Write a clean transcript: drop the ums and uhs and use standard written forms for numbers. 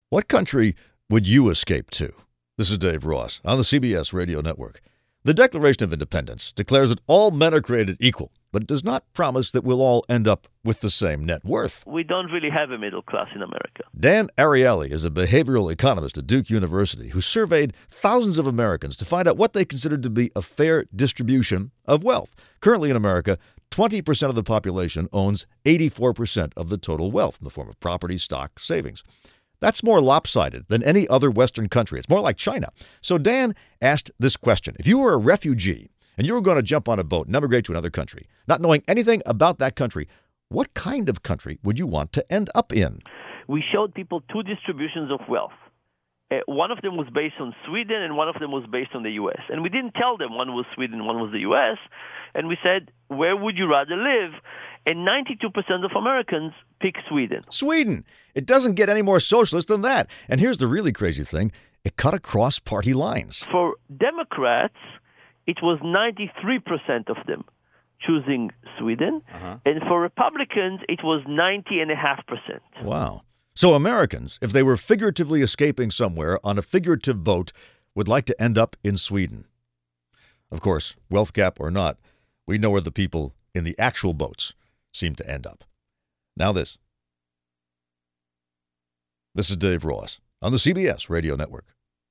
What country would you escape to? This is Dave Ross on the CBS Radio Network. The Declaration of Independence declares that all men are created equal, but it does not promise that we'll all end up with the same net worth. We don't really have a middle class in America. Dan Ariely is a behavioral economist at Duke University who surveyed thousands of Americans to find out what they considered to be a fair distribution of wealth. Currently in America, 20% of the population owns 84% of the total wealth in the form of property, stock, savings. That's more lopsided than any other Western country. It's more like China. So Dan asked this question. If you were a refugee and you were going to jump on a boat and emigrate to another country, not knowing anything about that country, what kind of country would you want to end up in? We showed people two distributions of wealth. One of them was based on Sweden and one of them was based on the U.S. And we didn't tell them one was Sweden, one was the U.S. And we said, where would you rather live? And 92% of Americans pick Sweden. Sweden! It doesn't get any more socialist than that. And here's the really crazy thing. It cut across party lines. For Democrats, it was 93% of them choosing Sweden. And for Republicans, it was 90.5%. Wow. So Americans, if they were figuratively escaping somewhere on a figurative boat, would like to end up in Sweden. Of course, wealth gap or not, we know where the people in the actual boats seem to end up. Now this. This is Dave Ross on the CBS Radio Network.